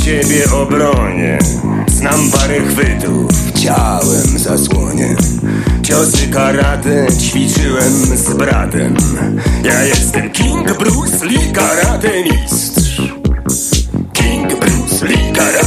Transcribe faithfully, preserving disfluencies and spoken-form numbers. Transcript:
ciebie obronię. Znam parę chwytów, ciałem zasłonię. Ciosy karate ćwiczyłem z bratem. Ja jestem King Bruce Lee, karate mistrz. King Bruce Lee, karate